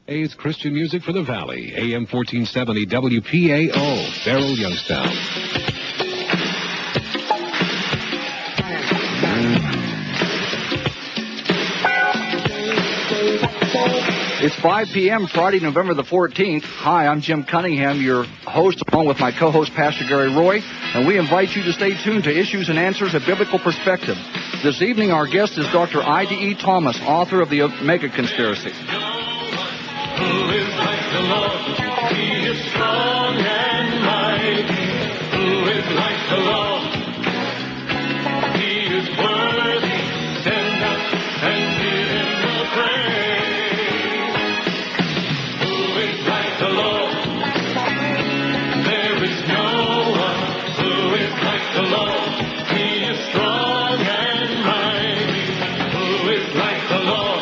A's Christian music for the Valley, AM 1470 WPAO, Beryl, Youngstown. It's 5 p.m. Friday, November the 14th. Hi, I'm Jim Cunningham, your host, along with my co-host, Pastor Gary Roy, and we invite you to stay tuned to Issues and Answers, a Biblical Perspective. This evening, our guest is Dr. I.D.E. Thomas, author of The Omega Conspiracy. Who is like the Lord? He is strong and mighty. Who is like the Lord? He is worthy. Stand up and give him the praise. Who is like the Lord? There is no one. Who is like the Lord? He is strong and mighty. Who is like the Lord?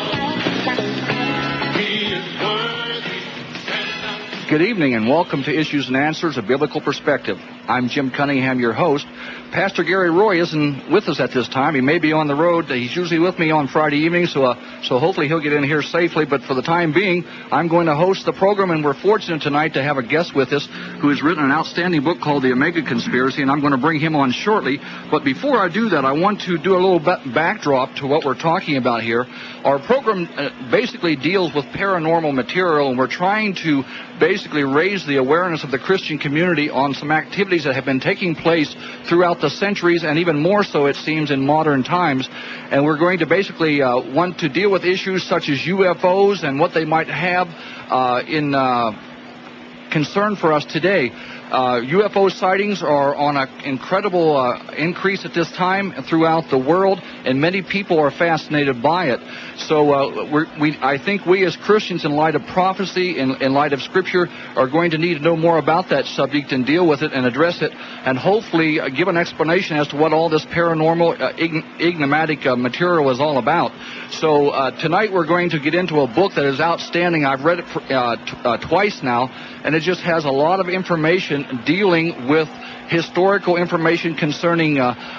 Good evening and welcome to Issues and Answers, a Biblical Perspective. I'm Jim Cunningham, your host. Pastor Gary Roy isn't with us at this time. He may be on the road. He's usually with me on Friday evenings, so hopefully he'll get in here safely. But for the time being, I'm going to host the program, and we're fortunate tonight to have a guest with us who has written an outstanding book called The Omega Conspiracy, and I'm going to bring him on shortly. But before I do that, I want to do a little backdrop to what we're talking about here. Our program basically deals with paranormal material, and we're trying to basically raise the awareness of the Christian community on some activities that have been taking place throughout the centuries, and even more so, it seems, in modern times. And we're going to basically want to deal with issues such as UFOs and what they might have in concern for us today. UFO sightings are on an incredible increase at this time throughout the world, and many people are fascinated by it. So I think we as Christians, in light of prophecy, in light of Scripture, are going to need to know more about that subject and deal with it and address it, and hopefully give an explanation as to what all this paranormal, enigmatic material is all about. So tonight we're going to get into a book that is outstanding. I've read it twice now, and it just has a lot of information dealing with historical information concerning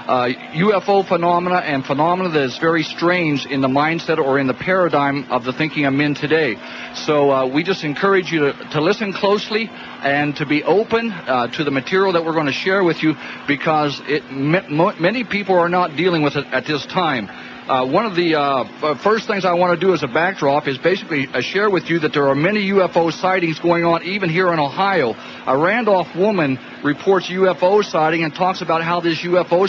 UFO phenomena and phenomena that is very strange in the mindset or in the paradigm of the thinking of men today. So we just encourage you to listen closely and to be open to the material that we're going to share with you, because many people are not dealing with it at this time. One of the first things I want to do as a backdrop is basically share with you that there are many UFO sightings going on even here in Ohio. A Randolph woman reports UFO sighting and talks about how this UFO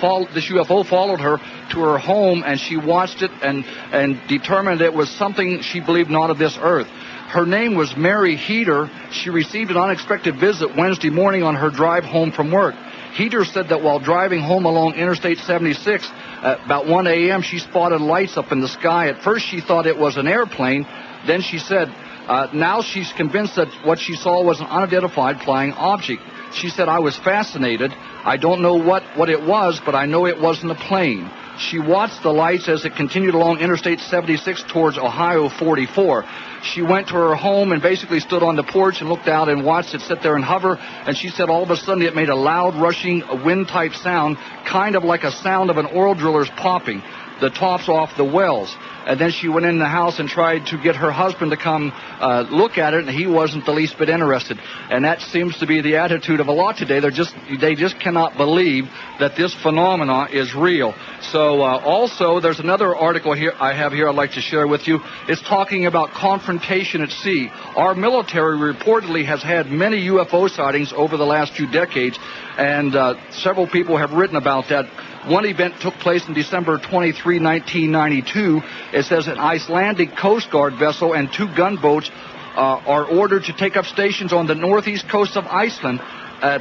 followed her to her home, and she watched it and determined it was something she believed not of this earth. Her name was Mary Heater. She received an unexpected visit Wednesday morning on her drive home from work. Heater said that while driving home along Interstate 76, at about 1 a.m., she spotted lights up in the sky. At first, she thought it was an airplane. Then she said, now she's convinced that what she saw was an unidentified flying object. She said, I was fascinated. I don't know what it was, but I know it wasn't a plane. She watched the lights as it continued along Interstate 76 towards Ohio 44. She went to her home and basically stood on the porch and looked out and watched it sit there and hover. And she said all of a sudden it made a loud, rushing, wind-type sound, kind of like a sound of an oil driller's popping the tops off the wells. And then she went in the house and tried to get her husband to come look at it, and he wasn't the least bit interested. And that seems to be the attitude of a lot today. They just cannot believe that this phenomena is real. So also, there's another article here I'd like to share with you. It's talking about confrontation at sea. Our military reportedly has had many UFO sightings over the last few decades, and several people have written about that. One event took place in December 23, 1992. It says an Icelandic Coast Guard vessel and 2 gunboats are ordered to take up stations on the northeast coast of Iceland at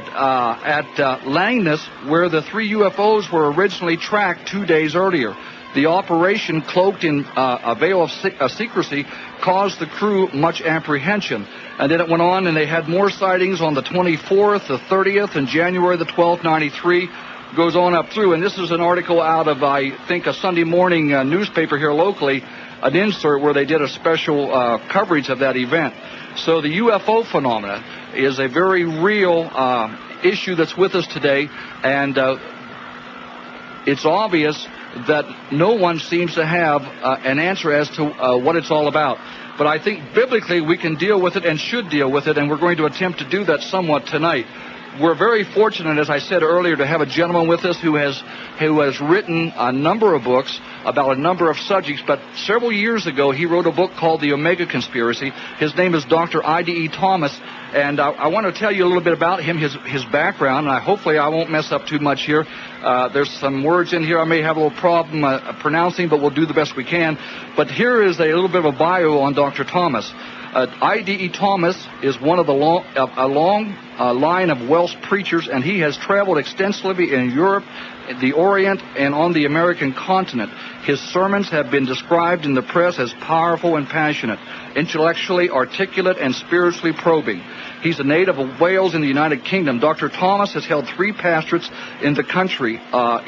Langness, where the 3 UFOs were originally tracked 2 days earlier. The operation, cloaked in a veil of secrecy, caused the crew much apprehension. And then it went on, and they had more sightings on the 24th, the 30th, and January the 12th, 93. Goes on up through, and this is an article out of, I think, a Sunday morning newspaper here locally, an insert where they did a special coverage of that event. So the UFO phenomena is a very real issue that's with us today, and it's obvious that no one seems to have an answer as to what it's all about. But I think biblically we can deal with it and should deal with it, and we're going to attempt to do that somewhat tonight. We're very fortunate, as I said earlier, to have a gentleman with us who has written a number of books about a number of subjects, but several years ago he wrote a book called The Omega Conspiracy. His name is Dr. I.D.E. Thomas, and I want to tell you a little bit about him, his background, and hopefully I won't mess up too much here. There's some words in here I may have a little problem pronouncing, but we'll do the best we can. But here is a little bit of a bio on Dr. Thomas. I.D.E. Thomas is one of a long line of Welsh preachers, and he has traveled extensively in Europe, the Orient, and on the American continent. His sermons have been described in the press as powerful and passionate, intellectually articulate, and spiritually probing. He's a native of Wales in the United Kingdom. Dr. Thomas has held 3 pastorates in the country,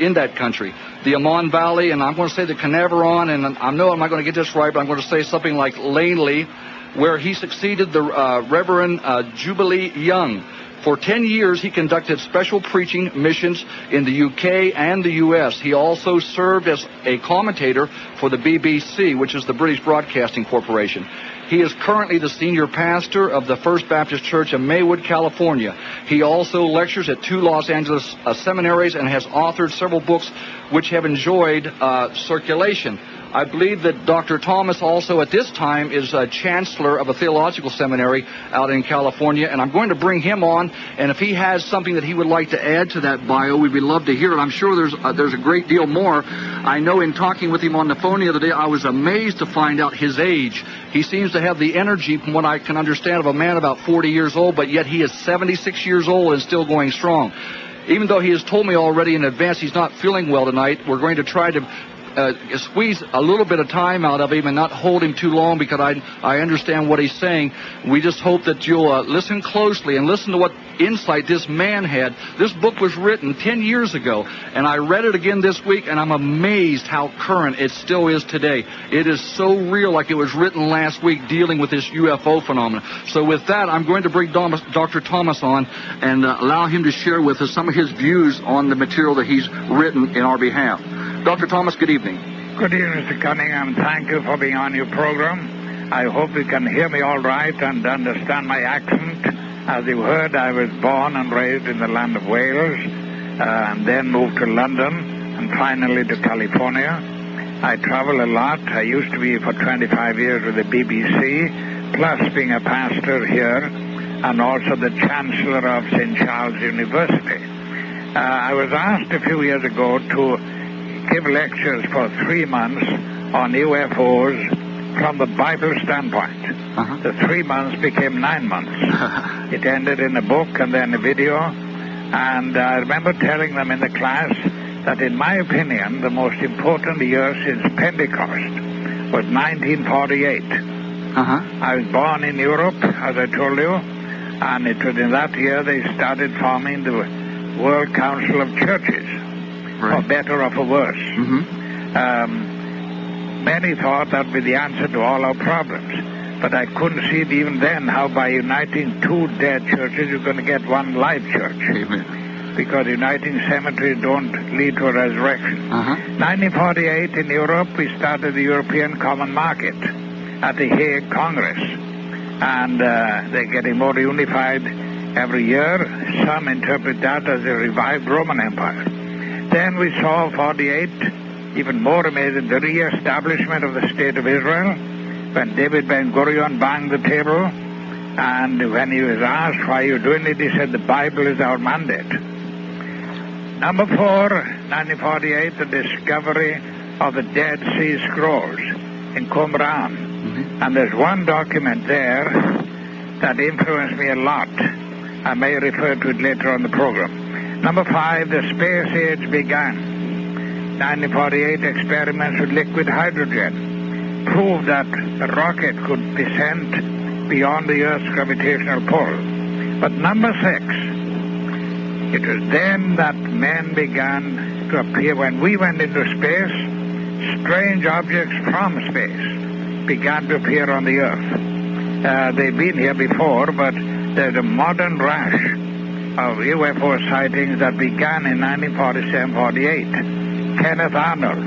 the Amman Valley, and I'm going to say the Canaveron, and I know I'm not going to get this right, but I'm going to say something like Laneley, where he succeeded the Reverend Jubilee Young. For 10 years, he conducted special preaching missions in the UK and the US. He also served as a commentator for the BBC, which is the British Broadcasting Corporation. He is currently the senior pastor of the First Baptist Church of Maywood, California. He also lectures at 2 Los Angeles seminaries and has authored several books which have enjoyed circulation. I believe that Dr. Thomas also at this time is a chancellor of a theological seminary out in California, and I'm going to bring him on, and if he has something that he would like to add to that bio, we'd love to hear it. I'm sure there's a great deal more. I know in talking with him on the phone the other day, I was amazed to find out his age. He seems to have the energy, from what I can understand, of a man about 40 years old, but yet he is 76 years old and still going strong. Even though he has told me already in advance he's not feeling well tonight, we're going to try to squeeze a little bit of time out of him and not hold him too long, because I understand what he's saying. We just hope that you'll listen closely and listen to what insight this man had. This book was written 10 years ago, and I read it again this week, and I'm amazed how current it still is today. It is so real, like it was written last week, dealing with this UFO phenomenon. So with that, I'm going to bring Dr. Thomas on and allow him to share with us some of his views on the material that he's written in our behalf. Dr. Thomas, good evening. Good evening, Mr. Cunningham. Thank you for being on your program. I hope you can hear me all right and understand my accent. As you heard, I was born and raised in the land of Wales, and then moved to London, and finally to California. I travel a lot. I used to be for 25 years with the BBC, plus being a pastor here, and also the Chancellor of St. Charles University. I was asked a few years ago to give lectures for 3 months on UFOs from the Bible standpoint. The 3 months became 9 months. It ended in a book and then a video. And I remember telling them in the class that, in my opinion, the most important year since Pentecost was 1948. I was born in Europe, as I told you, and it was in that year they started forming the World Council of Churches. For better or for worse. Many thought that would be the answer to all our problems. But I couldn't see it even then how by uniting 2 dead churches you're going to get 1 live church. Amen. Because uniting cemeteries don't lead to a resurrection. 1948 in Europe, we started the European Common Market at the Hague Congress. And they're getting more unified every year. Some interpret that as a revived Roman Empire. Then we saw 48, even more amazing, the re-establishment of the State of Israel, when David Ben-Gurion banged the table, and when he was asked why you're doing it, he said the Bible is our mandate. Number 4, 1948, the discovery of the Dead Sea Scrolls in Qumran. And there's one document there that influenced me a lot. I may refer to it later on the program. Number 5, the space age began. 1948 experiments with liquid hydrogen proved that a rocket could descend beyond the Earth's gravitational pull. But number 6, it was then that men began to appear. When we went into space, strange objects from space began to appear on the Earth. They've been here before, but there's a modern rash of UFO sightings that began in 1947-48. Kenneth Arnold,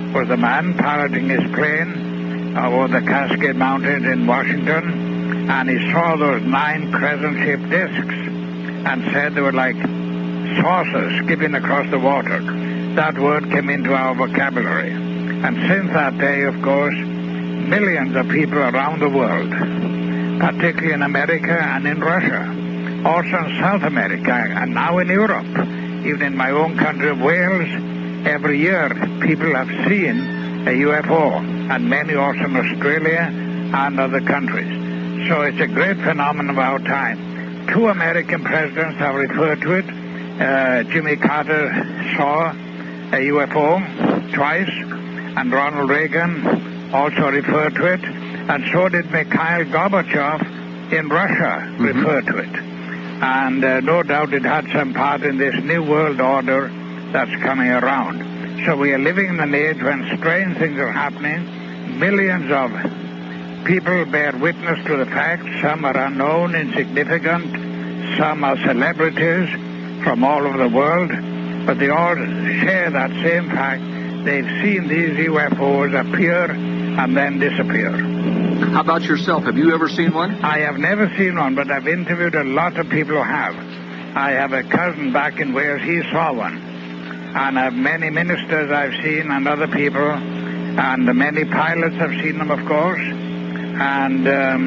was the man piloting his plane over the Cascade Mountains in Washington, and he saw those 9 crescent-shaped discs and said they were like saucers skipping across the water. That word came into our vocabulary. And since that day, of course, millions of people around the world, particularly in America and in Russia, also in South America, and now in Europe, even in my own country of Wales, every year people have seen a UFO, and many also in Australia and other countries. So it's a great phenomenon of our time. 2 American presidents have referred to it. Jimmy Carter saw a UFO twice, and Ronald Reagan also referred to it, and so did Mikhail Gorbachev in Russia refer to it. And no doubt it had some part in this new world order that's coming around. So we are living in an age when strange things are happening. Millions of people bear witness to the fact. Some are unknown, insignificant. Some are celebrities from all over the world. But they all share that same fact. They've seen these UFOs appear and then disappear. How about yourself? Have you ever seen one? I have never seen one, but I've interviewed a lot of people who have. I have a cousin back in Wales, he saw one. And I have many ministers I've seen and other people, and many pilots have seen them, of course. And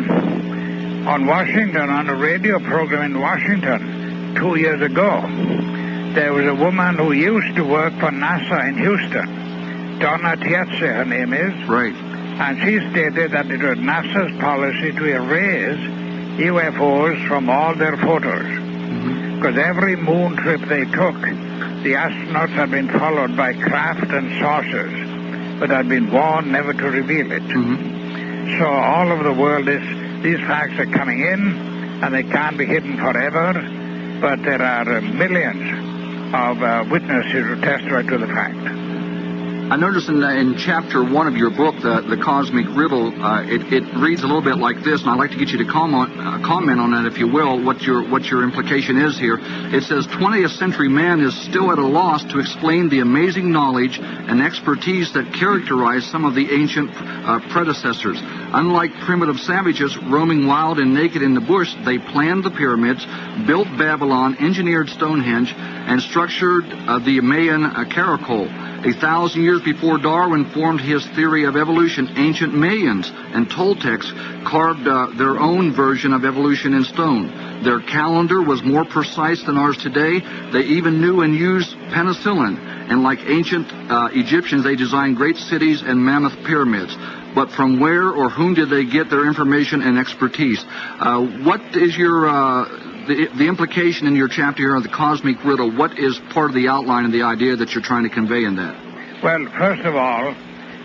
on Washington, on a radio program in Washington 2 years ago, there was a woman who used to work for NASA in Houston. Donna Tietze, her name is. Right. And she stated that it was NASA's policy to erase UFOs from all their photos. Because every moon trip they took, the astronauts had been followed by craft and saucers, but had been warned never to reveal it. So all over the world, these facts are coming in, and they can't be hidden forever, but there are millions of witnesses who testify to the fact. I noticed in chapter 1 of your book, the Cosmic Riddle, it reads a little bit like this, and I'd like to get you to comment on that, if you will, what your implication is here. It says, 20th century man is still at a loss to explain the amazing knowledge and expertise that characterized some of the ancient predecessors. Unlike primitive savages roaming wild and naked in the bush, they planned the pyramids, built Babylon, engineered Stonehenge, and structured the Mayan Caracol. 1,000 years before Darwin formed his theory of evolution, ancient Mayans and Toltecs carved their own version of evolution in stone. Their calendar was more precise than ours today. They even knew and used penicillin. And like ancient Egyptians, they designed great cities and mammoth pyramids. But from where or whom did they get their information and expertise? What is your... The implication in your chapter here on the Cosmic Riddle, what is part of the outline and the idea that you're trying to convey in that? Well, first of all,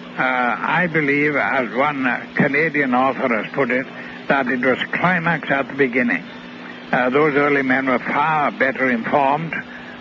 I believe, as one Canadian author has put it, that it was climax at the beginning. Those early men were far better informed.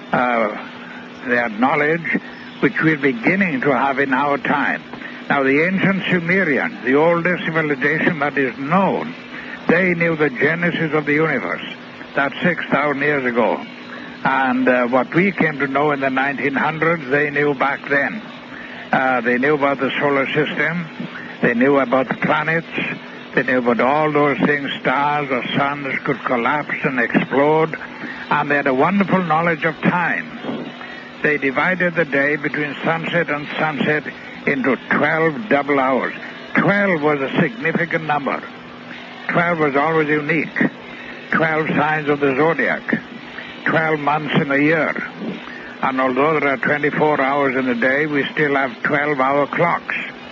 They had knowledge which we're beginning to have in our time. Now, the ancient Sumerians, the oldest civilization that is known, they knew the genesis of the universe. That's 6,000 years ago. And what we came to know in the 1900s, they knew back then. They knew about the solar system. They knew about the planets. They knew about all those things, stars or suns could collapse and explode. And they had a wonderful knowledge of time. They divided the day between sunset and sunset into 12 double hours. 12 was a significant number. 12 was always unique. 12 signs of the zodiac, 12 months in a year. And although there are 24 hours in a day, we still have 12-hour clocks,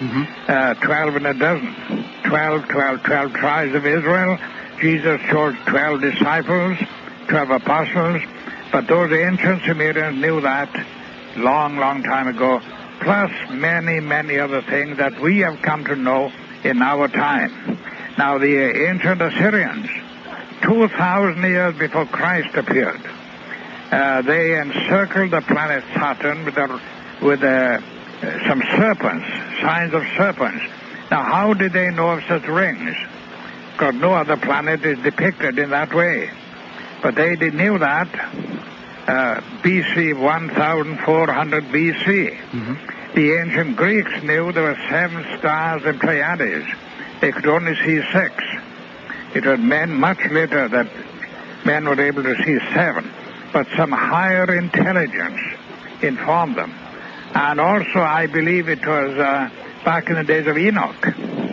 12 in a dozen, 12 tribes of Israel. Jesus chose 12 disciples, 12 apostles, but those ancient Sumerians knew that long, long time ago, plus many, many other things that we have come to know in our time. Now, the ancient Assyrians, 2,000 years before Christ appeared, they encircled the planet Saturn with some serpents, signs of serpents. Now, how did they know of such rings? Because no other planet is depicted in that way. But they knew that BC, 1,400 BC. The ancient Greeks knew there were 7 stars in Pleiades. They could only see 6. It was much later that men were able to see 7. But some higher intelligence informed them. And also, I believe it was back in the days of Enoch.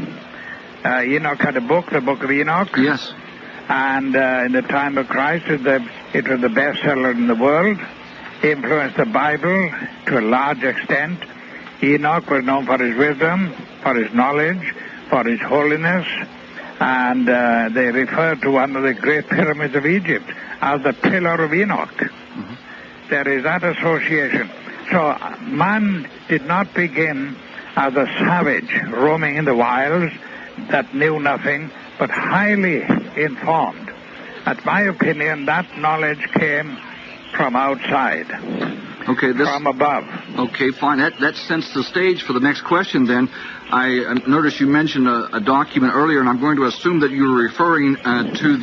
Enoch had a book, the Book of Enoch. Yes. And in the time of Christ, it was the bestseller in the world. Influenced the Bible to a large extent. Enoch was known for his wisdom, for his knowledge, for his holiness. And they refer to one of the great pyramids of Egypt as the Pillar of Enoch. Mm-hmm. There is that association. So man did not begin as a savage roaming in the wilds that knew nothing, but highly informed. At my opinion, that knowledge came from outside, from above. Okay, fine. That sets the stage for the next question then. I noticed you mentioned a document earlier, and I'm going to assume that you were referring to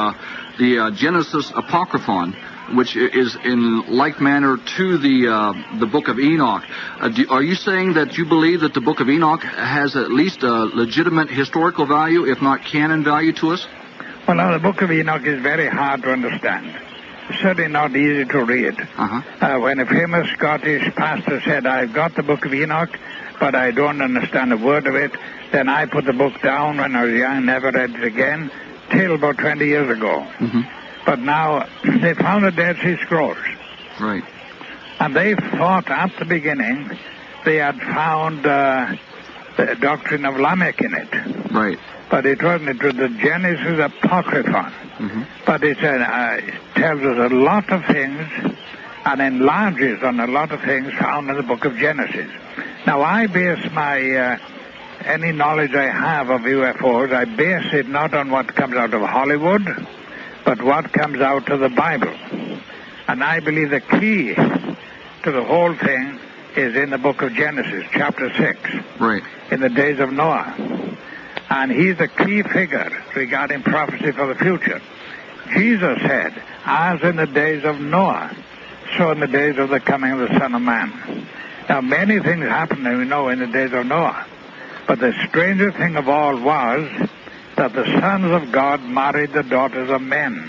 the Genesis Apocryphon, which is in like manner to the Book of Enoch. Are you saying that you believe that the Book of Enoch has at least a legitimate historical value, if not canon value to us? Well, now, the Book of Enoch is very hard to understand. It's certainly not easy to read. When a famous Scottish pastor said, I've got the Book of Enoch, but I don't understand a word of it, then I put the book down when I was young, never read it again, till about 20 years ago. Mm-hmm. But now, they found the Dead Sea Scrolls. Right. And they thought at the beginning they had found the doctrine of Lamech in it. Right. But it wasn't. It was the Genesis Apocryphon. Mm-hmm. But it tells us a lot of things and enlarges on a lot of things found in the book of Genesis. Now, I base my any knowledge I have of UFOs, I base it not on what comes out of Hollywood, but what comes out of the Bible. And I believe the key to the whole thing is in the book of Genesis, chapter 6. Right. In the days of Noah. And he's the key figure regarding prophecy for the future. Jesus said, as in the days of Noah, so in the days of the coming of the Son of Man. Now, many things happened, we know, in the days of Noah. But the strangest thing of all was that the sons of God married the daughters of men.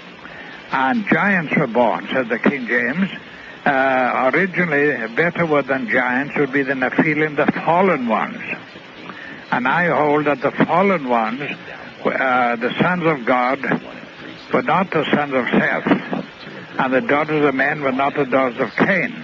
And giants were born, said the King James. Originally, a better word than giants would be the Nephilim, the fallen ones. And I hold that the fallen ones, the sons of God, were not the sons of Seth, and the daughters of men were not the daughters of Cain.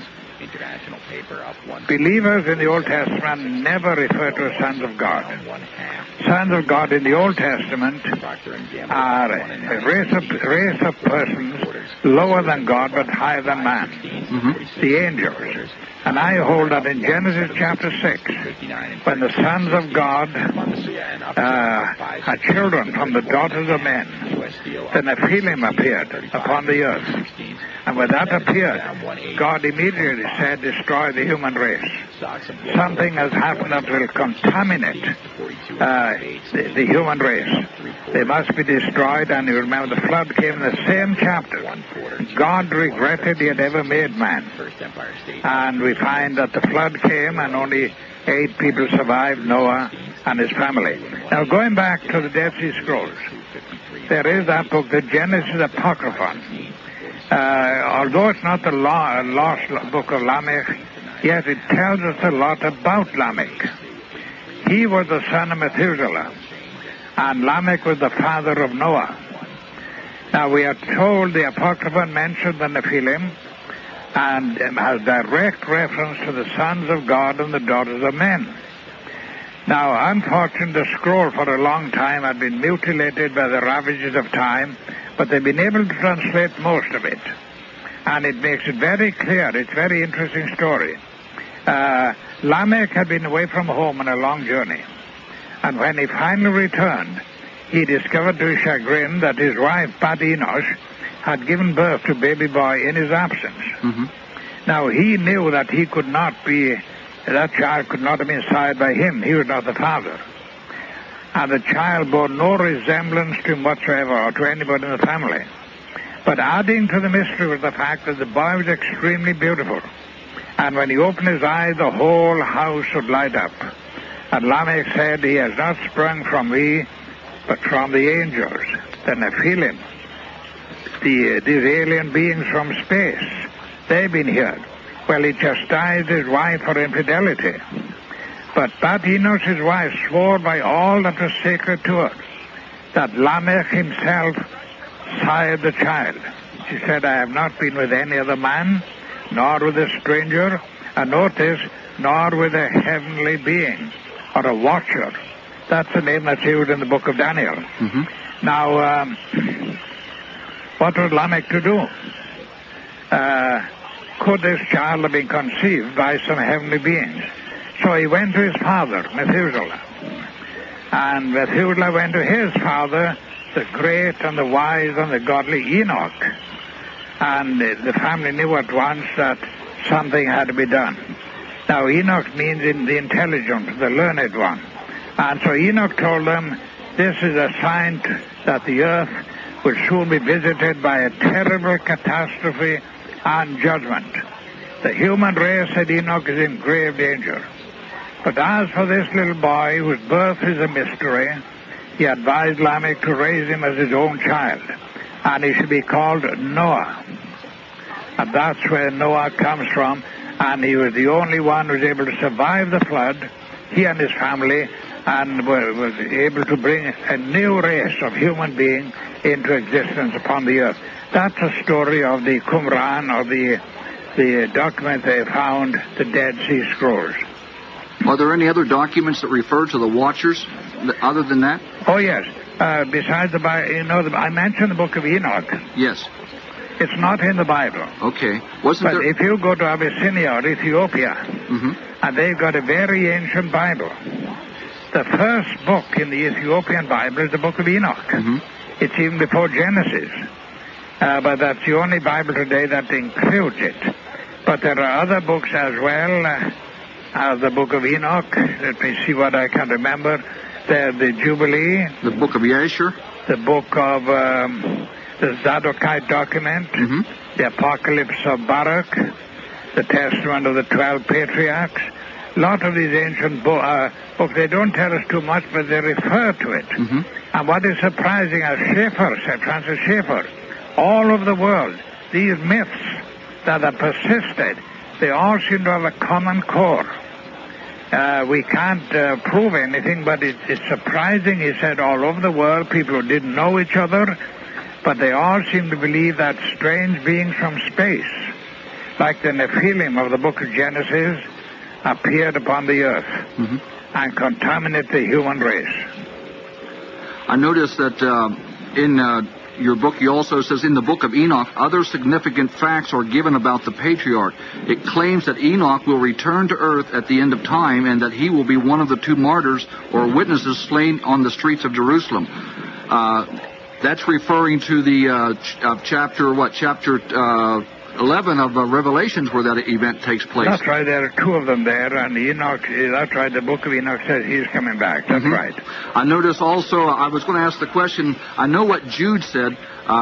Believers in the Old Testament never refer to as sons of God. Sons of God in the Old Testament are a race of persons lower than God but higher than man, the angels. And I hold that in Genesis chapter 6, when the sons of God had children from the daughters of men, the Nephilim appeared upon the earth. And when that appeared, God immediately said, destroy the human race. Something has happened that will contaminate the human race. They must be destroyed, and you remember the flood came in the same chapter. God regretted he had ever made man. And we find that the flood came and only 8 people survived, Noah and his family. Now, going back to the Dead Sea Scrolls, there is that book, the Genesis Apocryphon. Although it's not the lost book of Lamech, yet it tells us a lot about Lamech. He was the son of Methuselah, and Lamech was the father of Noah. Now, we are told the Apocryphon mentioned the Nephilim and has direct reference to the sons of God and the daughters of men. Now, unfortunately, the scroll for a long time had been mutilated by the ravages of time, but they've been able to translate most of it. And it makes it very clear. It's a very interesting story. Lamech had been away from home on a long journey. And when he finally returned, he discovered to his chagrin that his wife, Pat Enosh, had given birth to a baby boy in his absence. Now, he knew that he could not be, that child could not have been sired by him. He was not the father. And the child bore no resemblance to him whatsoever or to anybody in the family. But adding to the mystery was the fact that the boy was extremely beautiful. And when he opened his eyes, the whole house would light up. And Lamech said, he has not sprung from me, but from the angels, the Nephilim, these alien beings from space. They've been here. Well, he chastised his wife for infidelity. But Enoch, his wife, swore by all that was sacred to her that Lamech himself sired the child. She said, I have not been with any other man, nor with a stranger, and notice, nor with a heavenly being, or a watcher. That's the name that's used in the book of Daniel. Mm-hmm. Now, what was Lamech to do? Could this child have been conceived by some heavenly beings? So he went to his father, Methuselah. And Methuselah went to his father, the great and the wise and the godly Enoch. And the family knew at once that something had to be done. Now, Enoch means in the intelligent, the learned one. And so Enoch told them, this is a sign that the earth will soon be visited by a terrible catastrophe and judgment. The human race, said Enoch, is in grave danger. But as for this little boy, whose birth is a mystery, he advised Lamech to raise him as his own child, and he should be called Noah. And that's where Noah comes from, and he was the only one who was able to survive the flood, he and his family, and was able to bring a new race of human being into existence upon the earth. That's a story of the Qumran, or the document they found, the Dead Sea Scrolls. Are there any other documents that refer to the Watchers other than that? Oh, yes. Besides the Bible, I mentioned the book of Enoch. Yes. It's not in the Bible. Okay. But if you go to Abyssinia or Ethiopia, mm-hmm. and they've got a very ancient Bible. The first book in the Ethiopian Bible is the book of Enoch. Mm-hmm. It's even before Genesis. But that's the only Bible today that includes it. But there are other books as well. The book of Enoch, let me see what I can remember. The Jubilee. The book of Yasher. The book of the Zadokite document. Mm-hmm. The Apocalypse of Baruch. The Testament of the 12 Patriarchs. A lot of these ancient books, they don't tell us too much, but they refer to it. Mm-hmm. And what is surprising, as Schaeffer said, Francis Schaeffer, all over the world, these myths that have persisted, they all seem to have a common core. We can't prove anything, but it's surprising, he said, all over the world, people who didn't know each other, but they all seem to believe that strange beings from space, like the Nephilim of the book of Genesis, appeared upon the earth mm-hmm. and contaminate the human race. I noticed that in your book, you also says in the book of Enoch, other significant facts are given about the patriarch. It claims that Enoch will return to earth at the end of time and that he will be one of the two martyrs or witnesses slain on the streets of Jerusalem. That's referring to the chapter 11 of Revelations where that event takes place. That's right, there are two of them there, and Enoch, that's right, the book of Enoch says he's coming back. That's mm-hmm. right. I notice also, I was going to ask the question, I know what Jude said,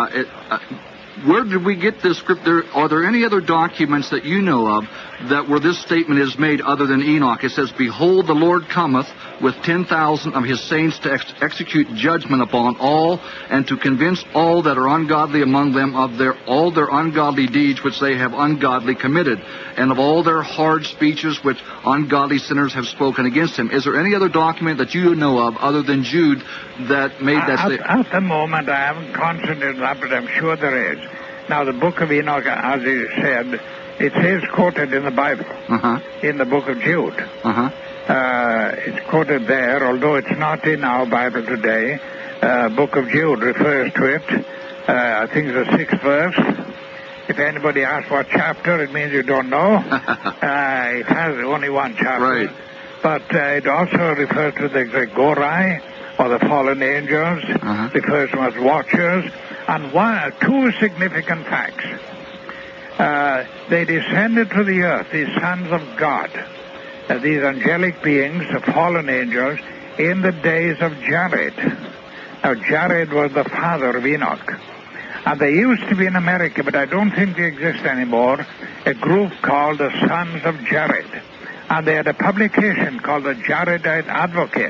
where did we get this script? Are there any other documents that you know of that where this statement is made other than Enoch? It says, behold, the Lord cometh with 10,000 of his saints to execute judgment upon all, and to convince all that are ungodly among them of all their ungodly deeds which they have ungodly committed, and of all their hard speeches which ungodly sinners have spoken against him. Is there any other document that you know of other than Jude that made that statement? At the moment, I haven't concentrated on that, but I'm sure there is. Now, the book of Enoch, as he said, it is quoted in the Bible, uh-huh. in the book of Jude. Uh-huh. It's quoted there, although it's not in our Bible today. Book of Jude refers to it. I think it's the 6th verse. If anybody asks what chapter, it means you don't know. It has only one chapter. Right. But it also refers to the Gregori, or the fallen angels, uh-huh. refers to them as watchers. And two significant facts. They descended to the earth, these sons of God, these angelic beings, the fallen angels, in the days of Jared. Now, Jared was the father of Enoch. And they used to be in America, but I don't think they exist anymore, a group called the Sons of Jared. And they had a publication called the Jaredite Advocate.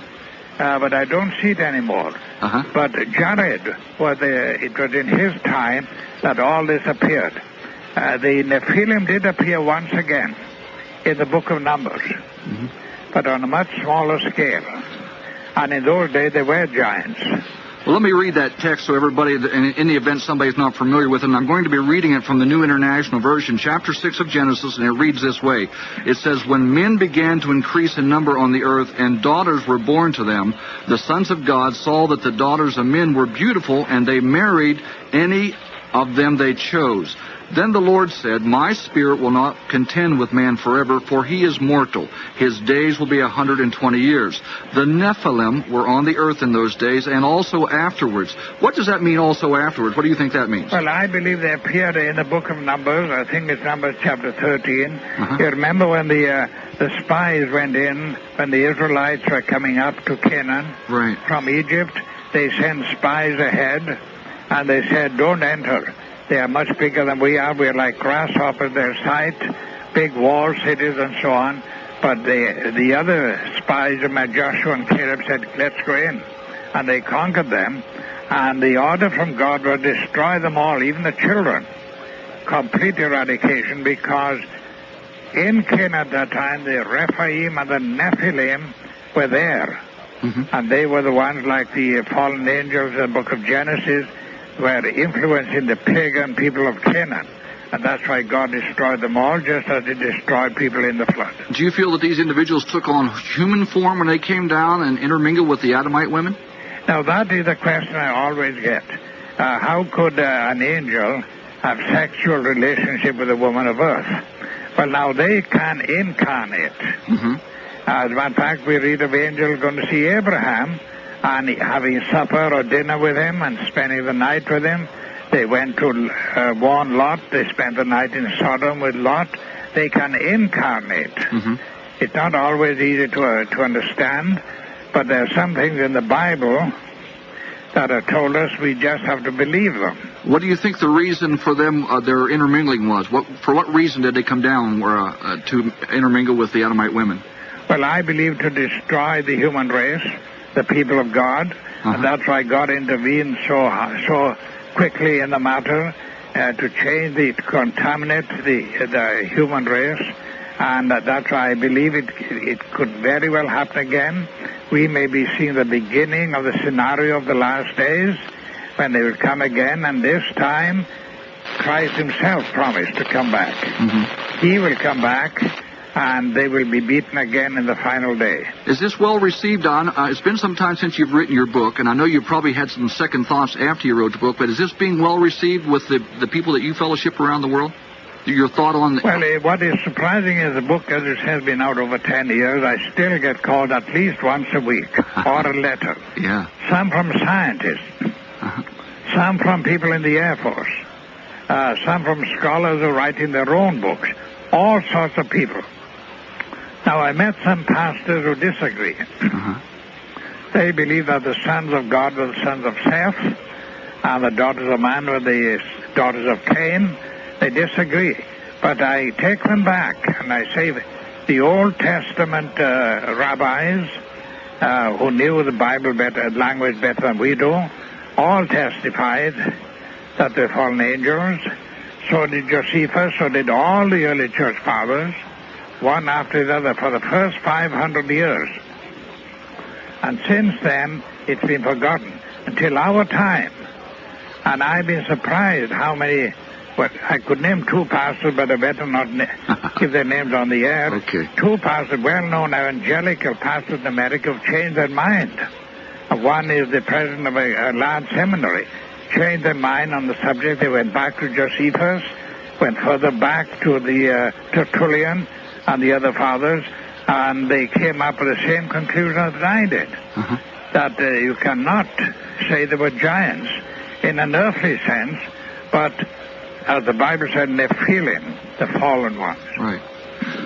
But I don't see it anymore. Uh-huh. But Jared, it was in his time that all this appeared. The Nephilim did appear once again in the book of Numbers, but on a much smaller scale. And in those days, they were giants. Well, let me read that text so everybody, in the event somebody's not familiar with it, and I'm going to be reading it from the New International Version, chapter 6 of Genesis, and it reads this way. It says, when men began to increase in number on the earth, and daughters were born to them, the sons of God saw that the daughters of men were beautiful, and they married any of them they chose. Then the Lord said, my spirit will not contend with man forever, for he is mortal. His days will be 120 years. The Nephilim were on the earth in those days, and also afterwards. What does that mean, also afterwards? What do you think that means? Well, I believe they appeared in the book of Numbers. I think it's Numbers chapter 13. You remember when the spies went in, when the Israelites were coming up to Canaan from Egypt, they sent spies ahead, and they said, don't enter. They are much bigger than we are. We're like grasshoppers. Their sight, big walled cities and so on. But the other spies, Joshua and Caleb, said, let's go in. And they conquered them. And the order from God was destroy them all, even the children. Complete eradication, because in Canaan at that time, the Rephaim and the Nephilim were there. And they were the ones like the fallen angels in the book of Genesis, were influencing the pagan people of Canaan. And that's why God destroyed them all, just as he destroyed people in the flood. Do you feel that these individuals took on human form when they came down and intermingled with the Adamite women? Now, that is a question I always get. How could an angel have sexual relationship with a woman of earth? Well, now, they can incarnate. As a matter of fact, we read of angels going to see Abraham, and having supper or dinner with him and spending the night with him. They went to warn Lot. They spent the night in Sodom with Lot. They can incarnate. It's not always easy to understand, but there are some things in the Bible that are told us. We just have to believe them. What do you think the reason for them, their intermingling was? For what reason did they come down to intermingle with the Adamite women? Well, I believe to destroy the human race, the people of God, and that's why God intervened so quickly in the matter to change to contaminate the human race, and that's why I believe it could very well happen again. We may be seeing the beginning of the scenario of the last days when they will come again, and this time Christ himself promised to come back. He will come back, and they will be beaten again in the final day. Is this well received, Don? It's been some time since you've written your book, and I know you probably had some second thoughts after you wrote the book, but is this being well received with the people that you fellowship around the world? Your thought on the... Well, what is surprising is the book, as it has been out over 10 years, I still get called at least once a week, or a letter. Some from scientists, some from people in the Air Force, some from scholars who write in their own books, all sorts of people. Now, I met some pastors who disagree. They believe that the sons of God were the sons of Seth, and the daughters of man were the daughters of Cain. They disagree. But I take them back, and I say the Old Testament rabbis who knew the Bible better, language better than we do, all testified that they were fallen angels. So did Josephus, so did all the early church fathers, one after the other, for the first 500 years. And since then, it's been forgotten until our time. And I've been surprised how many, I could name two pastors, but I better not give their names on the air. Two pastors, well-known evangelical pastors in America, have changed their mind. One is the president of a large seminary, changed their mind on the subject. They went back to Josephus, went further back to the Tertullian and the other fathers, and they came up with the same conclusion that I did, that you cannot say they were giants in an earthly sense, but as the Bible said, Nephilim, the fallen ones. Right.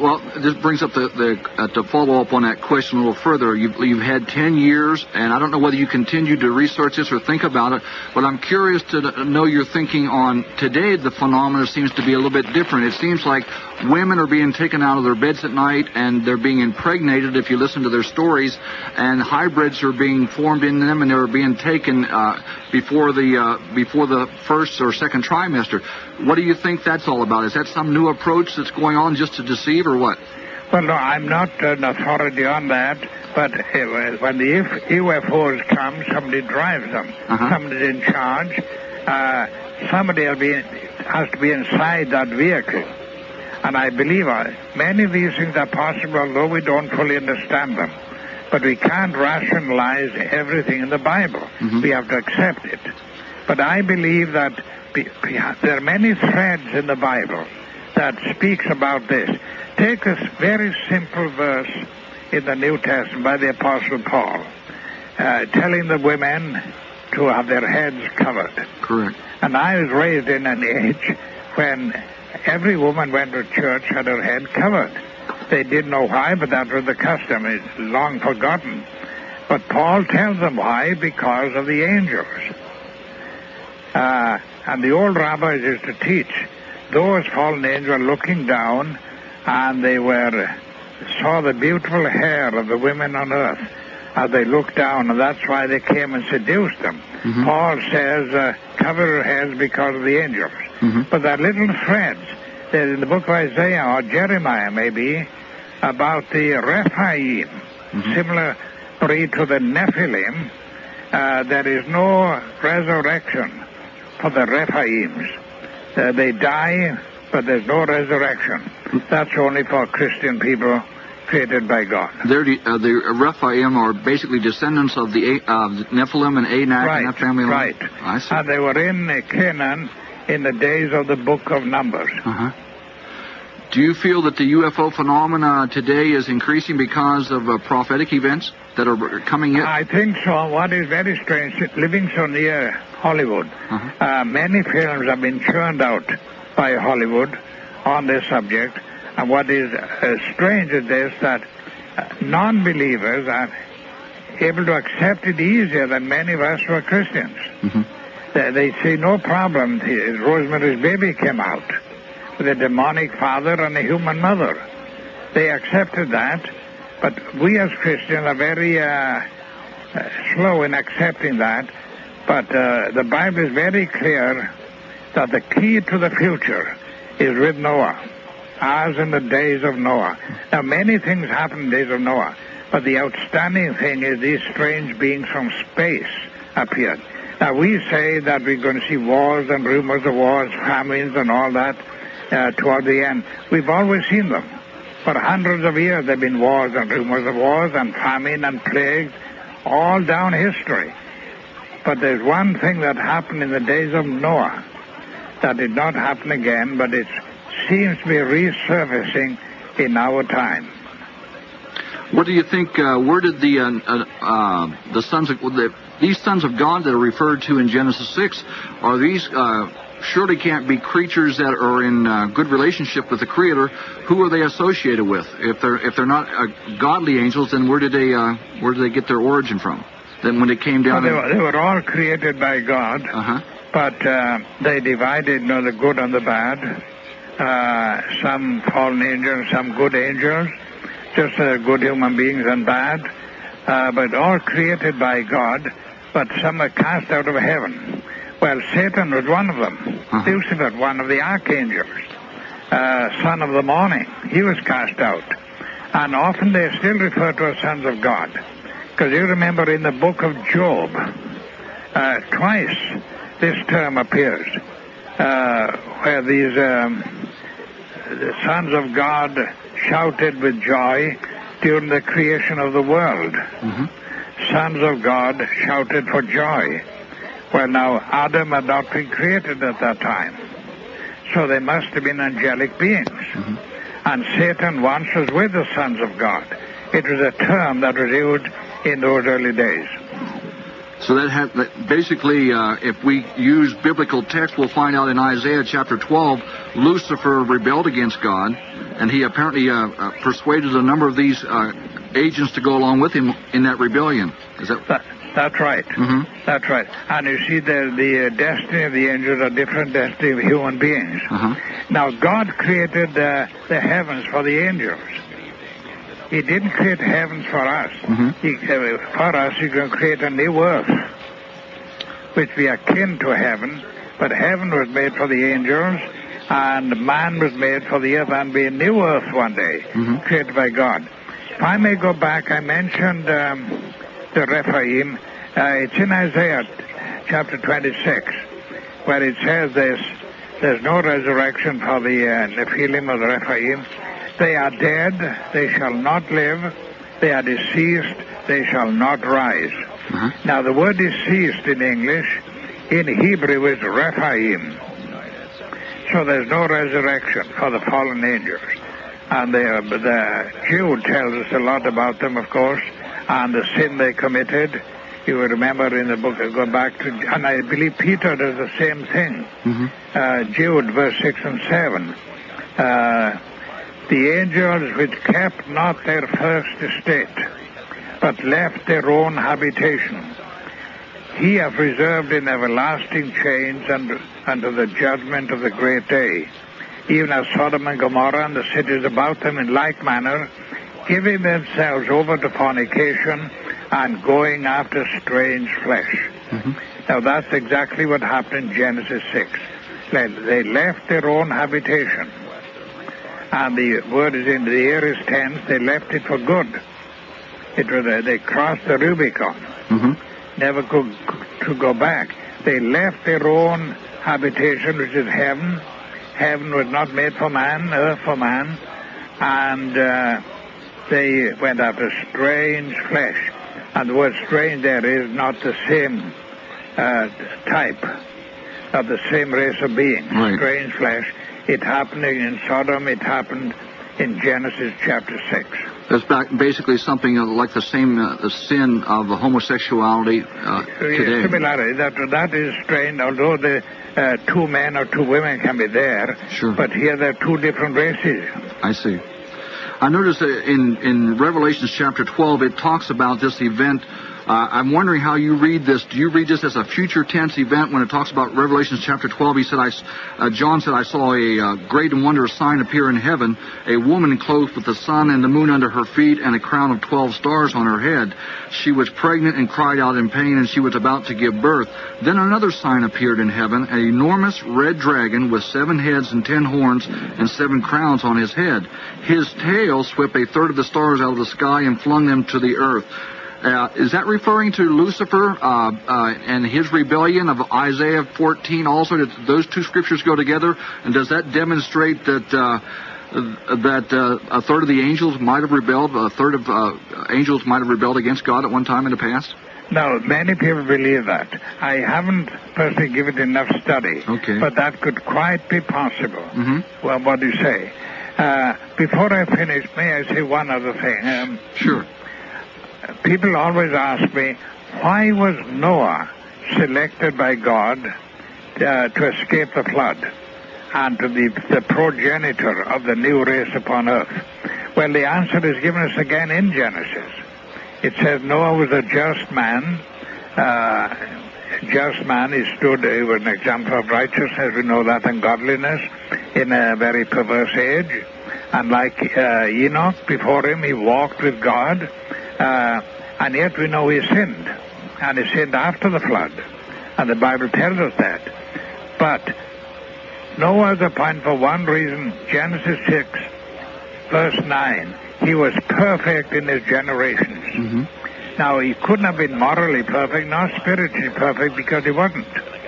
Well, this brings up to follow up on that question a little further. You've had 10 years, and I don't know whether you continue to research this or think about it, but I'm curious to know your thinking on today. The phenomena seems to be a little bit different. It seems like women are being taken out of their beds at night, and they're being impregnated, if you listen to their stories, and hybrids are being formed in them, and they're being taken before the first or second trimester. What do you think that's all about? Is that some new approach that's going on just to deceive, or what? Well, no, I'm not an authority on that, but when the UFOs come, somebody drives them. Somebody's in charge. Somebody has to be inside that vehicle. And I believe many of these things are possible, although we don't fully understand them. But we can't rationalize everything in the Bible. We have to accept it. But I believe that there are many threads in the Bible that speaks about this. Take this very simple verse in the New Testament by the Apostle Paul, telling the women to have their heads covered. Correct. And I was raised in an age when every woman went to church, had her head covered. They didn't know why, but that was the custom. It's long forgotten. But Paul tells them why, because of the angels. And the old rabbis used to teach. Those fallen angels were looking down, and they saw the beautiful hair of the women on earth as they looked down, and that's why they came and seduced them. Paul says, cover your heads because of the angels. But there are little threads in the book of Isaiah or Jeremiah, maybe, about the Rephaim, similar breed to the Nephilim. There is no resurrection for the Rephaims. They die, but there's no resurrection. That's only for Christian people created by God. The Rephaim are basically descendants of the Nephilim and Anak and that family line? Right. I see. And they were in Canaan in the days of the book of Numbers. Do you feel that the UFO phenomena today is increasing because of prophetic events that are coming in? I think so. What is very strange, living so near Hollywood, many films have been churned out by Hollywood on this subject. And what is strange is this, that non-believers are able to accept it easier than many of us who are Christians. They see no problem. Rosemary's Baby came out with a demonic father and a human mother. They accepted that, but we as Christians are very slow in accepting that. But the Bible is very clear that the key to the future is with Noah, as in the days of Noah. Now, many things happened in the days of Noah, but the outstanding thing is these strange beings from space appeared. Now, we say that we're going to see wars and rumors of wars, famines and all that toward the end. We've always seen them. For hundreds of years there have been wars and rumors of wars and famine and plagues all down history. But there's one thing that happened in the days of Noah that did not happen again, but it seems to be resurfacing in our time. What do you think? Where did the sons of these sons of God that are referred to in Genesis 6 are these? Surely can't be creatures that are in good relationship with the Creator. Who are they associated with? If they're not godly angels, then where did they get their origin from? Then when it came down, well, they were all created by God, but they divided, the good and the bad. Some fallen angels, some good angels, just good human beings and bad, but all created by God. But some are cast out of heaven. Well, Satan was one of them. Lucifer, one of the archangels, son of the morning. He was cast out. And often they still refer to as sons of God. Because you remember in the book of Job, twice this term appears, where these the sons of God shouted with joy during the creation of the world. Sons of God shouted for joy. Well, now, Adam had not been created at that time. So they must have been angelic beings. And Satan once was with the sons of God. It was a term that was used in those early days. So basically, if we use biblical text, we'll find out in Isaiah chapter 12, Lucifer rebelled against God, And he apparently persuaded a number of these agents to go along with him in that rebellion. Is that? That's right. Mm-hmm. That's right. And you see, the destiny of the angels are different destiny of human beings. Uh-huh. Now, God created the heavens for the angels. He didn't create heavens for us. Mm-hmm. For us, He's going to create a new earth, which we are kin to heaven. But heaven was made for the angels, and man was made for the earth, and be a new earth one day, created by God. If I may go back, I mentioned the Rephaim. It's in Isaiah chapter 26, where it says there's no resurrection for the Nephilim or the Rephaim. They are dead, they shall not live. They are deceased, they shall not rise. Now, the word deceased in English, in Hebrew, is Rephaim. So there's no resurrection for the fallen angels. And the Jude tells us a lot about them, of course, and the sin they committed. You will remember in the book, go back to, and I believe Peter does the same thing. Jude, verse 6 and 7. The angels which kept not their first estate, but left their own habitation, He hath reserved in everlasting chains unto the judgment of the great day, even as Sodom and Gomorrah and the cities about them in like manner, giving themselves over to fornication and going after strange flesh. Now, that's exactly what happened in Genesis 6. They left their own habitation. And the word is in the aorist tense, they left it for good. It was they crossed the Rubicon, never could to go back. They left their own habitation, which is heaven. Heaven was not made for man, earth for man, and they went after strange flesh. And the word strange there is not the same type of the same race of beings. Right. Strange flesh. It happened in Sodom. It happened in Genesis chapter 6. That's basically something like the same the sin of homosexuality today. Similarly, that is strange, although the two men or two women can be there. Sure. But here there are two different races. I see. I noticed that in Revelation chapter 12, it talks about this event. I'm wondering how you read this. Do you read this as a future tense event when it talks about Revelation chapter 12? He said, John said, I saw a great and wondrous sign appear in heaven, a woman clothed with the sun and the moon under her feet and a crown of 12 stars on her head. She was pregnant and cried out in pain, and she was about to give birth. Then another sign appeared in heaven, an enormous red dragon with 7 heads and 10 horns and 7 crowns on his head. His tail swept a third of the stars out of the sky and flung them to the earth. Is that referring to Lucifer and his rebellion of Isaiah 14 also? Did those two scriptures go together? And does that demonstrate that a third of the angels might have rebelled, a third of angels might have rebelled against God at one time in the past? No, many people believe that. I haven't personally given it enough study. Okay. But that could quite be possible. Well, what do you say? Before I finish, may I say one other thing? Sure. People always ask me, why was Noah selected by God to escape the flood and to be the progenitor of the new race upon earth? Well, the answer is given us again in Genesis. It says Noah was a just man. He was an example of righteousness, we know that, and godliness in a very perverse age. And like Enoch, before him, he walked with God. And yet we know he sinned. And he sinned after the flood. And the Bible tells us that. But Noah was appointed for one reason. Genesis 6, verse 9. He was perfect in his generations. Now, he couldn't have been morally perfect, nor spiritually perfect, because he wasn't.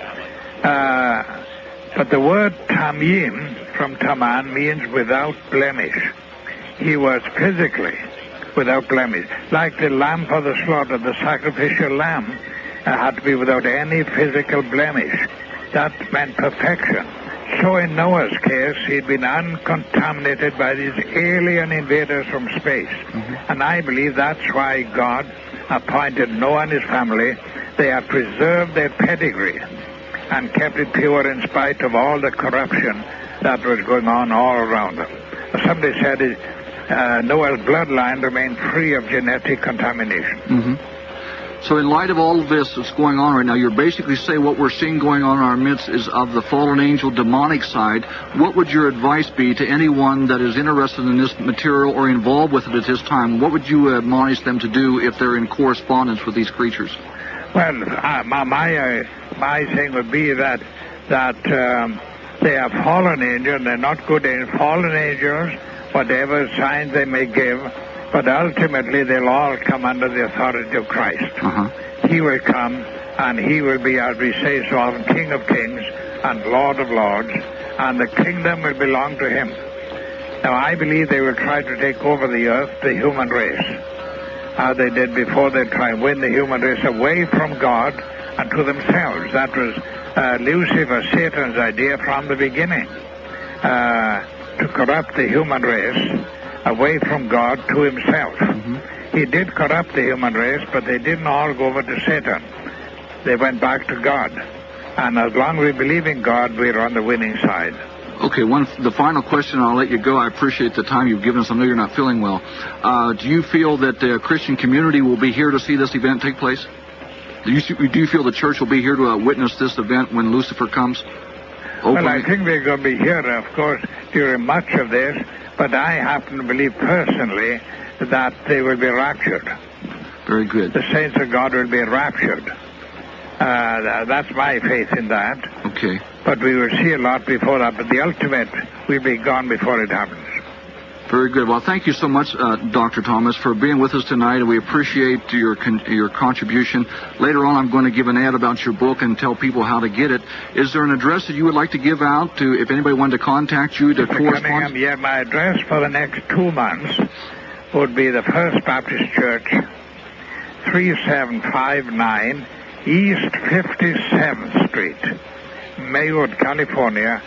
But the word tamim, from taman, means without blemish. He was physically without blemish. Like the lamb for the slaughter, the sacrificial lamb had to be without any physical blemish. That meant perfection. So in Noah's case, he'd been uncontaminated by these alien invaders from space. And I believe that's why God appointed Noah and his family. They have preserved their pedigree and kept it pure in spite of all the corruption that was going on all around them. somebody said Noah's bloodline remained free of genetic contamination. Mm-hmm. So in light of all of this that's going on right now, you're basically saying what we're seeing going on in our midst is of the fallen angel demonic side. What would your advice be to anyone that is interested in this material or involved with it at this time? What would you admonish them to do if they're in correspondence with these creatures? Well, my thing would be that they are fallen angels. They're not good angels. Fallen angels, whatever signs they may give, but ultimately they'll all come under the authority of Christ. Uh-huh. He will come, and he will be, as we say so often, King of Kings and Lord of Lords, and the kingdom will belong to him. Now, I believe they will try to take over the earth, the human race, as they did before. They try and win the human race away from God and to themselves. That was Lucifer, Satan's idea from the beginning, to corrupt the human race away from God to himself. Mm-hmm. He did corrupt the human race, but they didn't all go over to Satan. They went back to God. And as long as we believe in God, we're on the winning side. Okay, the final question, I'll let you go. I appreciate the time you've given us. I know you're not feeling well. Do you feel that the Christian community will be here to see this event take place? Do you feel the church will be here to witness this event when Lucifer comes? Openly? Well, I think they're going to be here, of course, during much of this, but I happen to believe personally that they will be raptured. Very good. The saints of God will be raptured. That's my faith in that. Okay. But we will see a lot before that, but the ultimate will be gone before it happens. Very good. Well, thank you so much, Dr. Thomas, for being with us tonight, and we appreciate your contribution. Later on, I'm going to give an ad about your book and tell people how to get it. Is there an address that you would like to give out to if anybody wanted to contact you to correspond? Cunningham, yeah, my address for the next 2 months would be the First Baptist Church, 3759 East 57th Street, Maywood, California,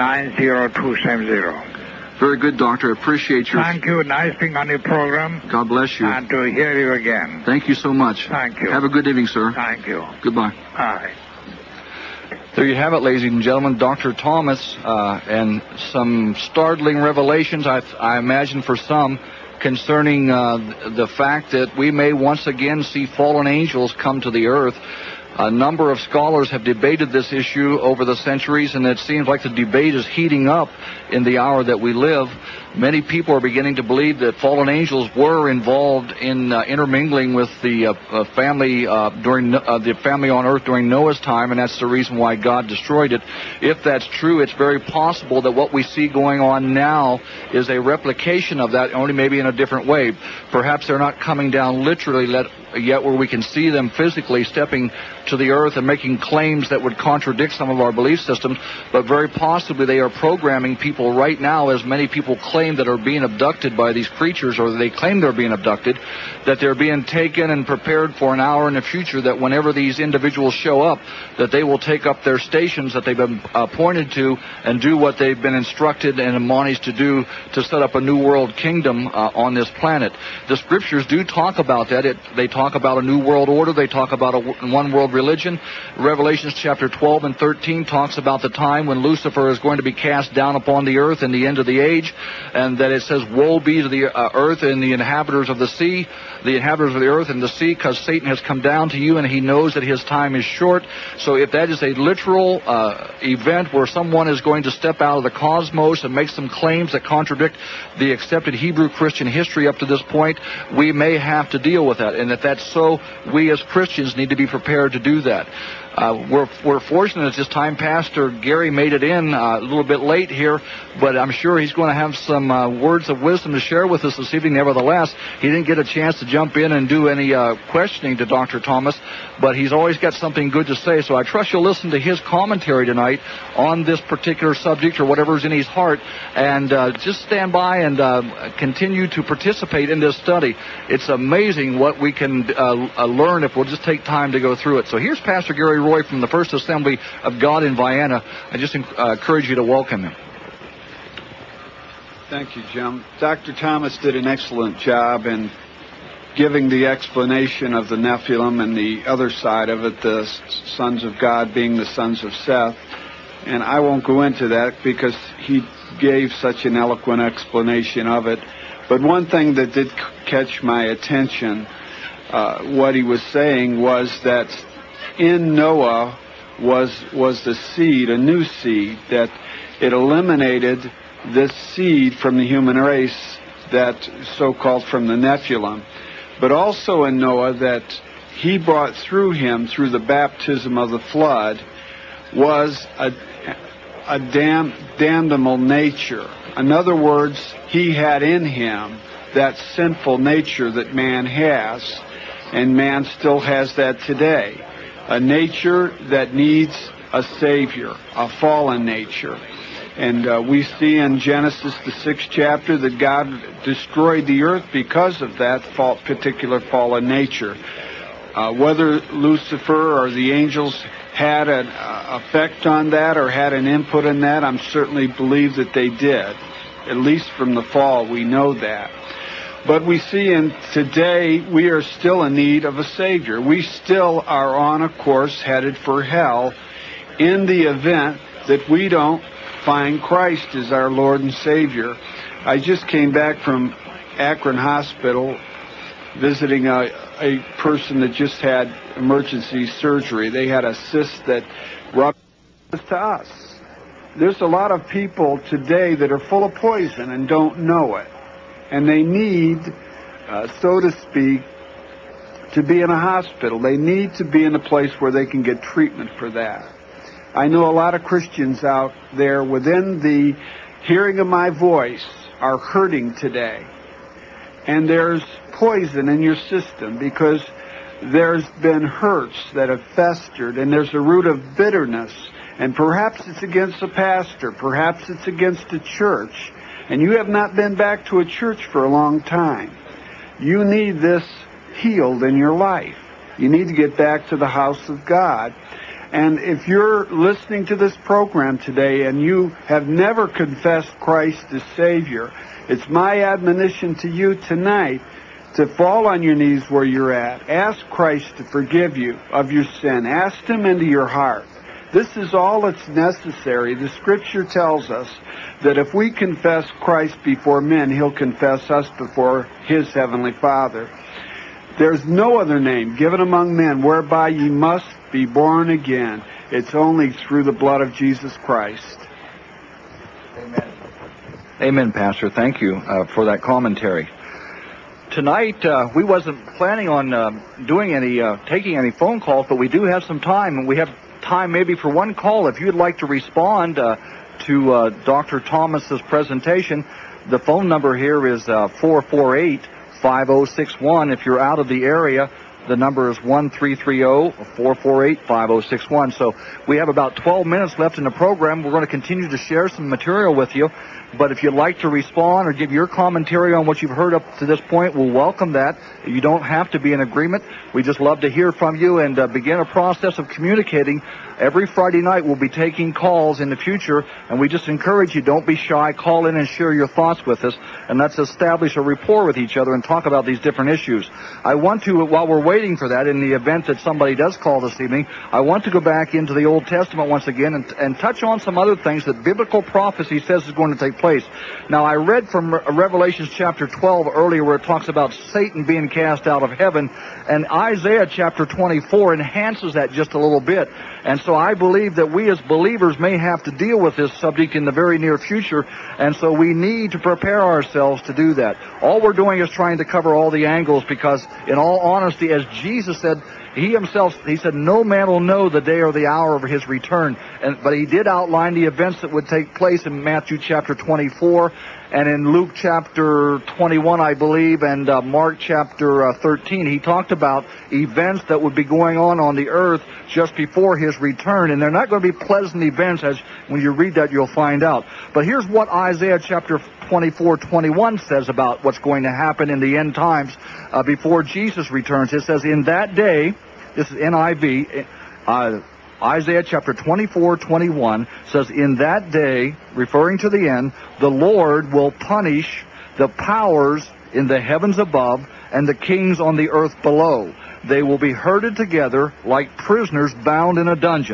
90270. Very good, Doctor. I appreciate your... Thank you. Nice being on your program. God bless you. And to hear you again. Thank you so much. Thank you. Have a good evening, sir. Thank you. Goodbye. Bye. There you have it, ladies and gentlemen. Dr. Thomas, and some startling revelations, I imagine for some, concerning the fact that we may once again see fallen angels come to the earth. A number of scholars have debated this issue over the centuries, and it seems like the debate is heating up in the hour that we live. Many people are beginning to believe that fallen angels were involved in intermingling with the family during the family on earth during Noah's time, and that's the reason why God destroyed it. If that's true, it's very possible that what we see going on now is a replication of that, only maybe in a different way. Perhaps they're not coming down literally yet where we can see them physically stepping to the earth and making claims that would contradict some of our belief systems, but very possibly they are programming people right now, as many people claim that are being abducted by these creatures, or they claim they're being abducted, that they're being taken and prepared for an hour in the future that whenever these individuals show up, that they will take up their stations that they've been appointed to and do what they've been instructed and admonished to do to set up a new world kingdom on this planet. The scriptures do talk about that. They talk about a new world order. They talk about a one world religion. Revelations chapter 12 and 13 talks about the time when Lucifer is going to be cast down upon the earth in the end of the age, and that it says, woe be to the earth and the inhabitants of the sea, the inhabitants of the earth and the sea, because Satan has come down to you and he knows that his time is short. So if that is a literal event where someone is going to step out of the cosmos and make some claims that contradict the accepted Hebrew Christian history up to this point, we may have to deal with that. And if that's so, we as Christians need to be prepared to do that. We're fortunate at this time. Pastor Gary made it in a little bit late here, but I'm sure he's going to have some words of wisdom to share with us this evening. Nevertheless, he didn't get a chance to jump in and do any questioning to Dr. Thomas, but he's always got something good to say, so I trust you'll listen to his commentary tonight on this particular subject or whatever's in his heart, and just stand by and continue to participate in this study. It's amazing what we can learn if we'll just take time to go through it. So here's Pastor Gary Roy from the First Assembly of God in Vienna. I just encourage you to welcome him. Thank you, Jim. Dr. Thomas did an excellent job in giving the explanation of the Nephilim and the other side of it, the sons of God being the sons of Seth. And I won't go into that because he gave such an eloquent explanation of it. But one thing that did catch my attention, what he was saying was that in Noah was the seed, a new seed, that it eliminated this seed from the human race, that so-called from the Nephilim. But also in Noah that he brought through him, through the baptism of the flood, was a damnable nature. In other words, he had in him that sinful nature that man has, and man still has that today. A nature that needs a Savior, a fallen nature. And we see in Genesis, the 6th chapter, that God destroyed the earth because of that particular fallen nature. Whether Lucifer or the angels had an effect on that or had an input in that, I certainly believe that they did. At least from the fall, we know that. But we see today we are still in need of a Savior. We still are on a course headed for hell in the event that we don't find Christ as our Lord and Savior. I just came back from Akron Hospital visiting a person that just had emergency surgery. They had a cyst that ruptured to us. There's a lot of people today that are full of poison and don't know it. And they need, so to speak, to be in a hospital. They need to be in a place where they can get treatment for that. I know a lot of Christians out there within the hearing of my voice are hurting today. And there's poison in your system because there's been hurts that have festered, and there's a root of bitterness. And perhaps it's against a pastor, perhaps it's against a church, and you have not been back to a church for a long time. You need this healed in your life. You need to get back to the house of God. And if you're listening to this program today and you have never confessed Christ as Savior, it's my admonition to you tonight to fall on your knees where you're at. Ask Christ to forgive you of your sin. Ask Him into your heart. This is all that's necessary. The Scripture tells us that if we confess Christ before men, He'll confess us before His Heavenly Father. There's no other name given among men whereby ye must be born again. It's only through the blood of Jesus Christ. Amen. Amen, Pastor. Thank you for that commentary. Tonight, we wasn't planning on taking any phone calls, but we do have some time, and we have time maybe for one call. If you'd like to respond to Dr. Thomas's presentation, the phone number here is 448-5061. If you're out of the area, the number is 1-330-448-5061. So we have about 12 minutes left in the program. We're going to continue to share some material with you. But if you'd like to respond or give your commentary on what you've heard up to this point, we'll welcome that. You don't have to be in agreement. We just love to hear from you and begin a process of communicating. Every Friday night we'll be taking calls in the future, and we just encourage you, don't be shy. Call in and share your thoughts with us, and let's establish a rapport with each other and talk about these different issues. I want to, while we're waiting for that, in the event that somebody does call this evening, I want to go back into the Old Testament once again and touch on some other things that biblical prophecy says is going to take place. Now, I read from Revelation chapter 12 earlier where it talks about Satan being cast out of heaven, and Isaiah chapter 24 enhances that just a little bit. And so I believe that we as believers may have to deal with this subject in the very near future, and so we need to prepare ourselves to do that. All we're doing is trying to cover all the angles because, in all honesty, as Jesus said, He himself, He said, no man will know the day or the hour of His return. But He did outline the events that would take place in Matthew chapter 24 and in Luke chapter 21, I believe, and Mark chapter 13. He talked about events that would be going on the earth just before His return. And they're not going to be pleasant events, as when you read that you'll find out. But here's what Isaiah chapter 24:21 says about what's going to happen in the end times before Jesus returns. It says, in that day, this is NIV, Isaiah chapter 24:21 says, in that day, referring to the end, the Lord will punish the powers in the heavens above and the kings on the earth below. They will be herded together like prisoners bound in a dungeon.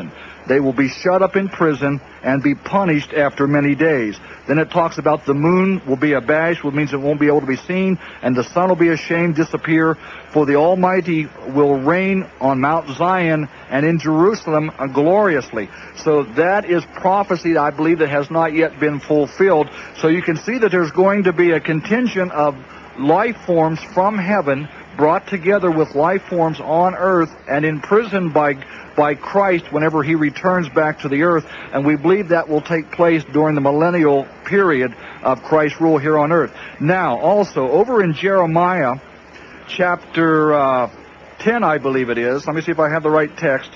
They will be shut up in prison and be punished after many days. Then it talks about the moon will be abashed, which means it won't be able to be seen, and the sun will be ashamed, disappear, for the Almighty will reign on Mount Zion and in Jerusalem gloriously. So that is prophecy, I believe, that has not yet been fulfilled. So you can see that there's going to be a contingent of life forms from heaven brought together with life forms on earth and imprisoned by Christ whenever he returns back to the earth, and we believe that will take place during the millennial period of Christ's rule here on earth. Now, also, over in Jeremiah chapter 10, I believe it is. Let me see if I have the right text.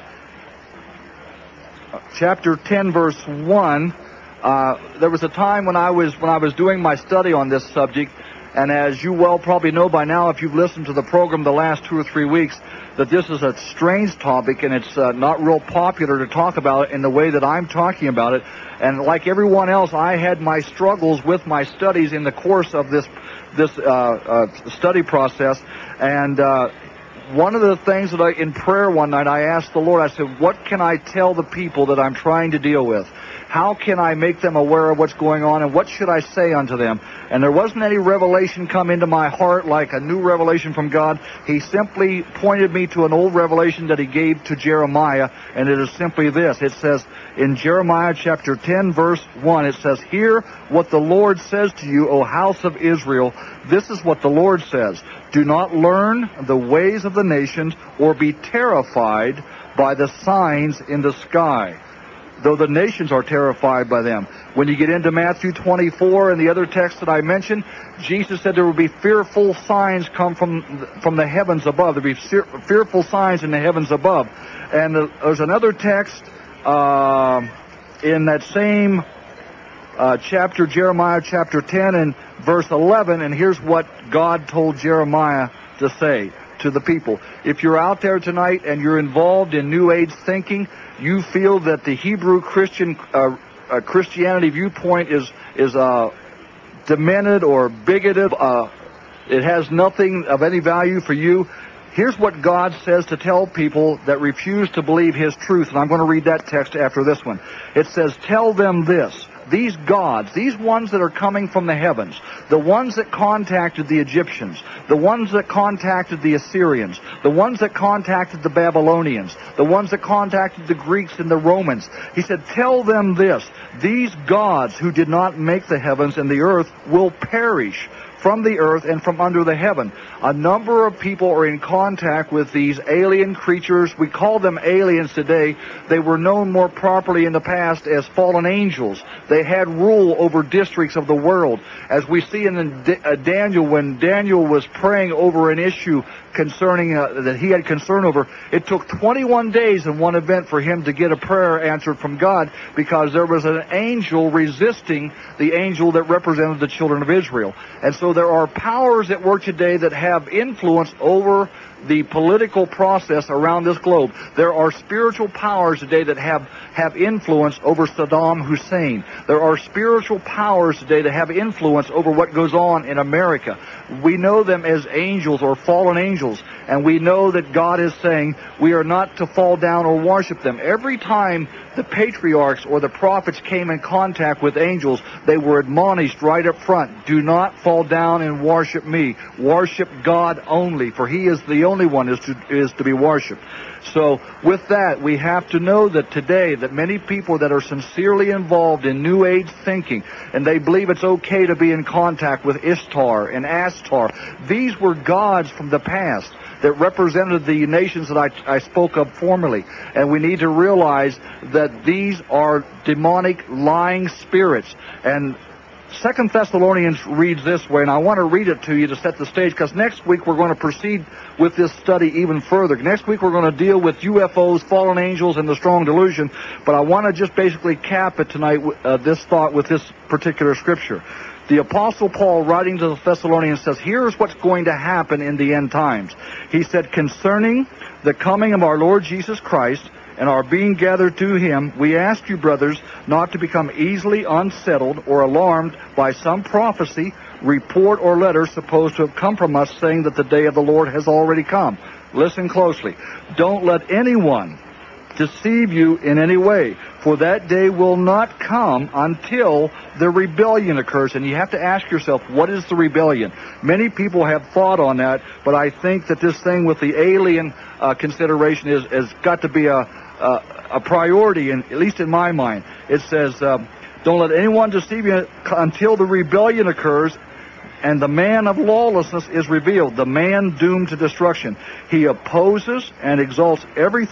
Chapter 10, verse 1. There was a time when I was doing my study on this subject, and as you well probably know by now, if you've listened to the program the last 2 or 3 weeks, that this is a strange topic, and it's not real popular to talk about it in the way that I'm talking about it. And like everyone else, I had my struggles with my studies in the course of this study process. And one of the things that in prayer one night, I asked the Lord, I said, what can I tell the people that I'm trying to deal with? How can I make them aware of what's going on, and what should I say unto them? And there wasn't any revelation come into my heart like a new revelation from God. He simply pointed me to an old revelation that he gave to Jeremiah, and it is simply this. It says in Jeremiah chapter 10, verse 1, it says, "Hear what the Lord says to you, O house of Israel. This is what the Lord says. Do not learn the ways of the nations, or be terrified by the signs in the sky, though the nations are terrified by them." When you get into Matthew 24 and the other text that I mentioned, Jesus said there will be fearful signs come from the heavens above. There will be fearful signs in the heavens above. And there's another text in that same chapter, Jeremiah chapter 10 and verse 11, and here's what God told Jeremiah to say to the people. If you're out there tonight and you're involved in New Age thinking, you feel that the Hebrew Christianity viewpoint is demented or bigoted, it has nothing of any value for you, here's what God says to tell people that refuse to believe his truth. And I'm going to read that text after this one. It says, "Tell them this. These gods, these ones that are coming from the heavens, the ones that contacted the Egyptians, the ones that contacted the Assyrians, the ones that contacted the Babylonians, the ones that contacted the Greeks and the Romans," he said, "tell them this. These gods who did not make the heavens and the earth will perish from the earth and from under the heaven." A number of people are in contact with these alien creatures. We call them aliens today. They were known more properly in the past as fallen angels. They had rule over districts of the world. As we see in Daniel, when Daniel was praying over an issue concerning that he had concern over, it took 21 days in one event for him to get a prayer answered from God, because there was an angel resisting the angel that represented the children of Israel. And so there are powers at work today that have influence over the political process around this globe. There are spiritual powers today that have influence over Saddam Hussein. There are spiritual powers today that have influence over what goes on in America. We know them as angels or fallen angels, and we know that God is saying we are not to fall down or worship them. Every time the patriarchs or the prophets came in contact with angels, they were admonished right up front, do not fall down and worship me. Worship God only, for he is the only one is to be worshipped. So with that, we have to know that today that many people that are sincerely involved in New Age thinking, and they believe it's okay to be in contact with Ishtar and Astar, these were gods from the past that represented the nations that I spoke of formerly. And we need to realize that these are demonic lying spirits. And 2 Thessalonians reads this way, and I want to read it to you to set the stage, because next week we're going to proceed with this study even further. Next week we're going to deal with UFOs, fallen angels, and the strong delusion, but I want to just basically cap it tonight, this thought with this particular scripture. The Apostle Paul, writing to the Thessalonians, says, here's what's going to happen in the end times. He said, concerning the coming of our Lord Jesus Christ and our being gathered to him, we ask you, brothers, not to become easily unsettled or alarmed by some prophecy, report, or letter supposed to have come from us, saying that the day of the Lord has already come. Listen closely. Don't let anyone deceive you in any way, for that day will not come until the rebellion occurs. And you have to ask yourself, what is the rebellion? Many people have thought on that, but I think that this thing with the alien consideration has got to be a priority, at least in my mind. It says, don't let anyone deceive you until the rebellion occurs and the man of lawlessness is revealed, the man doomed to destruction. He opposes and exalts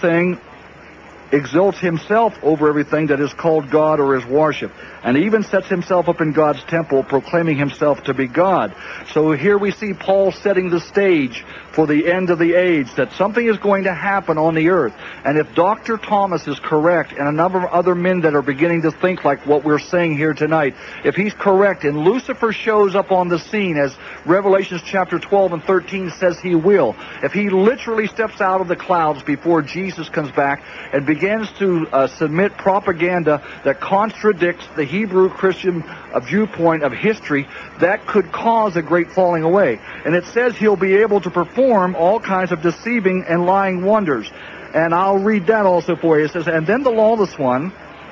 himself over everything that is called God or is worship, and even sets himself up in God's temple, proclaiming himself to be God. So here we see Paul setting the stage for the end of the age, that something is going to happen on the earth. And if Dr. Thomas is correct, and a number of other men that are beginning to think like what we're saying here tonight, if he's correct and Lucifer shows up on the scene, as Revelations chapter 12 and 13 says he will, if he literally steps out of the clouds before Jesus comes back and begins to submit propaganda that contradicts the Hebrew Christian viewpoint of history, that could cause a great falling away. And it says he'll be able to perform all kinds of deceiving and lying wonders. And I'll read that also for you. It says, and then the lawless one,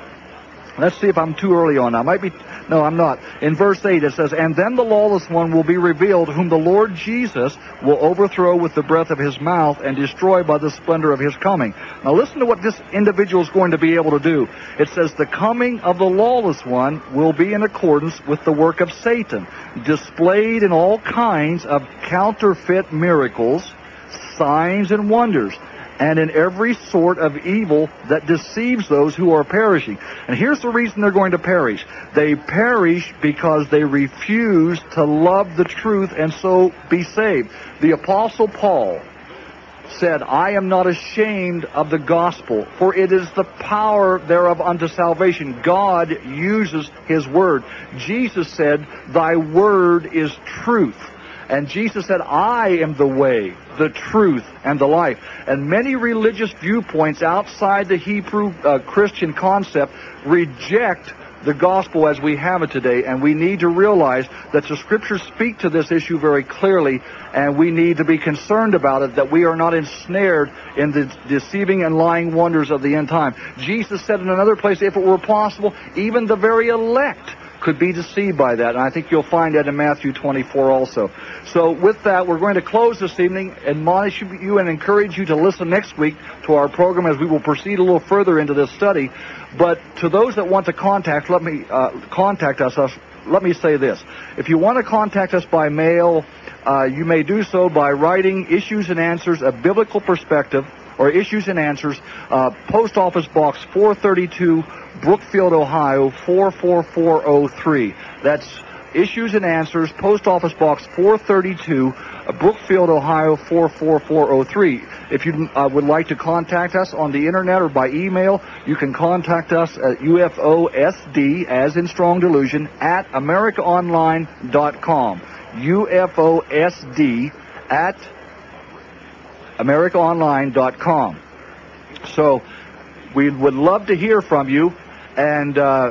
let's see if I'm too early on. No, I'm not. In verse 8 it says, and then the lawless one will be revealed, whom the Lord Jesus will overthrow with the breath of his mouth and destroy by the splendor of his coming. Now listen to what this individual is going to be able to do. It says, the coming of the lawless one will be in accordance with the work of Satan, displayed in all kinds of counterfeit miracles, signs, and wonders, and in every sort of evil that deceives those who are perishing. And here's the reason they're going to perish. They perish because they refuse to love the truth and so be saved. The Apostle Paul said, I am not ashamed of the gospel, for it is the power thereof unto salvation. God uses his word. Jesus said, thy word is truth. And Jesus said, I am the way, the truth, and the life. And many religious viewpoints outside the Hebrew Christian concept reject the gospel as we have it today. And we need to realize that the scriptures speak to this issue very clearly, and we need to be concerned about it, that we are not ensnared in the deceiving and lying wonders of the end time. Jesus said in another place, if it were possible, even the very elect could be deceived by that. And I think you'll find that in Matthew 24 also. So with that, we're going to close this evening, admonish you and encourage you to listen next week to our program as we will proceed a little further into this study. But to those that want to contact us, let me say this. If you want to contact us by mail, you may do so by writing Issues and Answers, A Biblical Perspective, or Issues and Answers, Post Office Box 432, Brookfield, Ohio, 44403. That's Issues and Answers, Post Office Box 432, Brookfield, Ohio, 44403. If you would like to contact us on the internet or by email, you can contact us at UFOSD, as in Strong Delusion, at AmericaOnline.com. UFOSD at AmericaOnline.com. So we would love to hear from you, and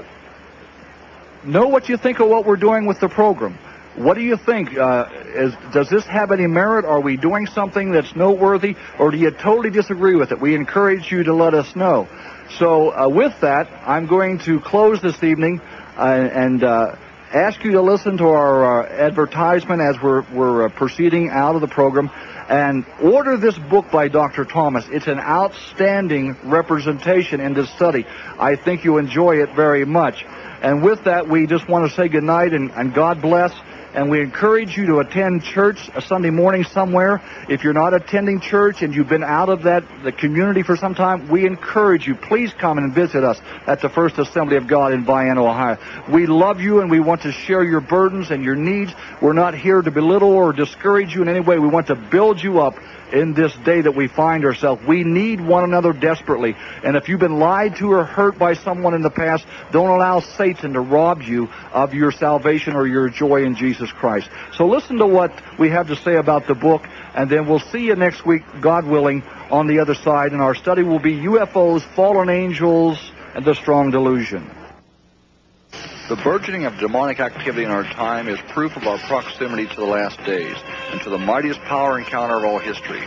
know what you think of what we're doing with the program. What do you think? Does this have any merit? Are we doing something that's noteworthy, or do you totally disagree with it? We encourage you to let us know. So with that, I'm going to close this evening and ask you to listen to our advertisement as we're proceeding out of the program. And order this book by Dr. Thomas. It's an outstanding representation in this study. I think you enjoy it very much. And with that, we just want to say good night and God bless. And we encourage you to attend church a Sunday morning somewhere. If you're not attending church and you've been out of the community for some time, we encourage you, please come and visit us at the First Assembly of God in Vienna, Ohio. We love you and we want to share your burdens and your needs. We're not here to belittle or discourage you in any way. We want to build you up in this day that we find ourselves. We need one another desperately. And if you've been lied to or hurt by someone in the past, don't allow Satan to rob you of your salvation or your joy in Jesus Christ. So listen to what we have to say about the book, and then we'll see you next week, God willing, on the other side. And our study will be UFOs, Fallen Angels, and the Strong Delusion. The burgeoning of demonic activity in our time is proof of our proximity to the last days and to the mightiest power encounter of all history.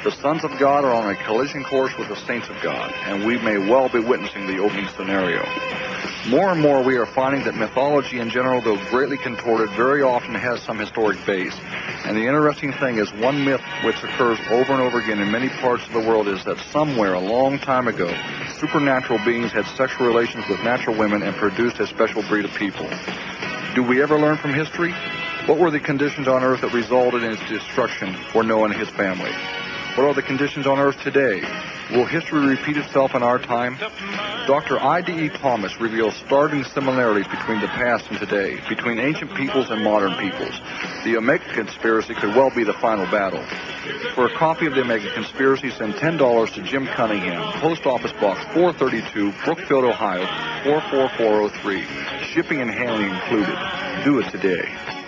The sons of God are on a collision course with the saints of God, and we may well be witnessing the opening scenario. More and more we are finding that mythology in general, though greatly contorted, very often has some historic base. And the interesting thing is, one myth which occurs over and over again in many parts of the world is that somewhere a long time ago, supernatural beings had sexual relations with natural women and produced a special breed of people. Do we ever learn from history? What were the conditions on earth that resulted in his destruction for Noah and his family? What are the conditions on earth today? Will history repeat itself in our time? Dr. I.D.E. Thomas reveals startling similarities between the past and today, between ancient peoples and modern peoples. The Omega Conspiracy could well be the final battle. For a copy of the Omega Conspiracy, send $10 to Jim Cunningham, Post Office Box 432, Brookfield, Ohio, 44403. Shipping and handling included. Do it today.